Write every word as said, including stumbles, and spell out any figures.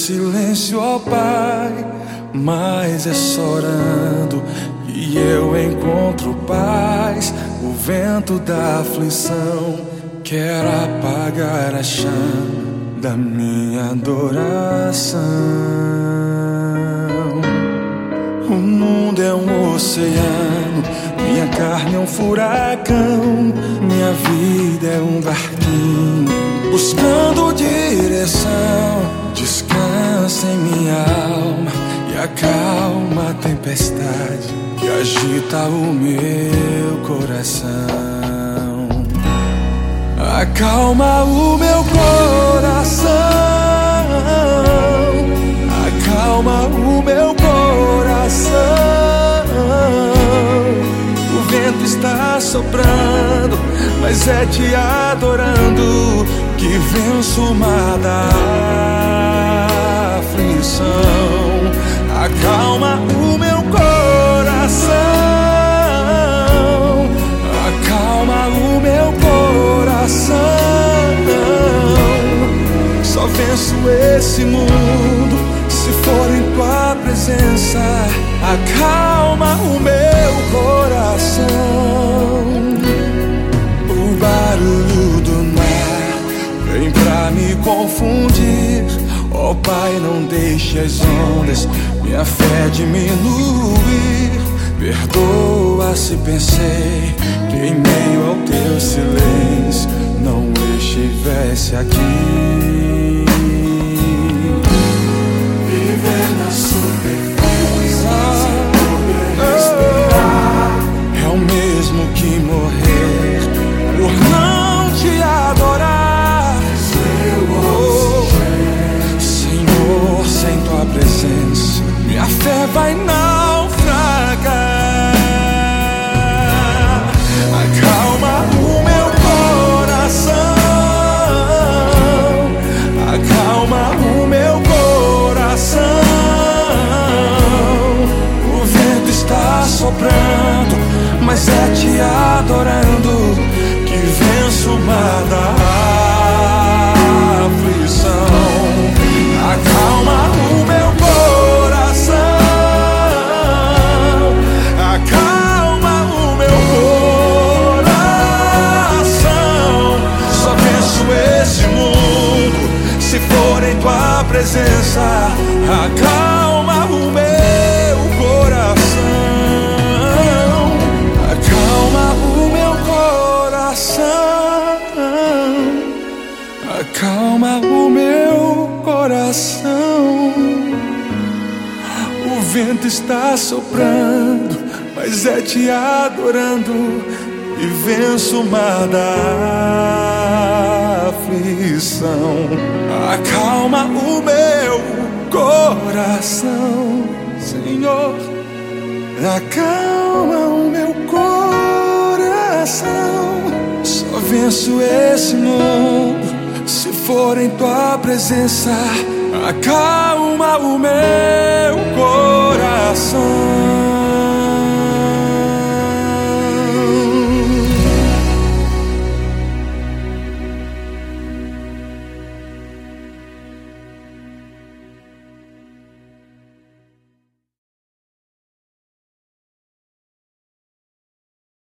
silêncio, ó Pai, mas é só orando que eu encontro paz. O vento da aflição quer apagar a chama da minha adoração. O mundo é um oceano, minha carne é um furacão, minha vida é um barquinho buscando direção. Descansa em minha alma e acalma a tempestade que agita o meu coração. Acalma o meu coração, acalma o meu coração. O vento está soprando, mas é te adorando que venço o mar da aflição. Acalma o meu coração, acalma o meu coração. Só venço esse mundo se for em tua presença. Acalma o meu coração. O barulho do mar vem pra me confundir. Ó oh, Pai, não deixe as ondas minha fé diminuir. Perdoa se pensei que em meio ao teu silêncio não estivesse aqui. Viver na superfície sem poder respirar é o mesmo que morrer por não te adorar. Oh, Senhor, sem tua presença minha fé vai naufragar. Acalma o meu coração, acalma o meu coração. O vento está soprando, mas é te adorando que venço o mar da aflição. Acalma o meu coração, acalma o meu coração. Só venço esse mundo se for em tua presença. Acalma o meu coração, acalma o meu coração, acalma o meu coração. O vento está soprando, mas é te adorando e venço o mar da aflição. Acalma o meu coração, Senhor. Acalma o meu coração. Só venço esse mundo se for em tua presença. Acalma o meu coração.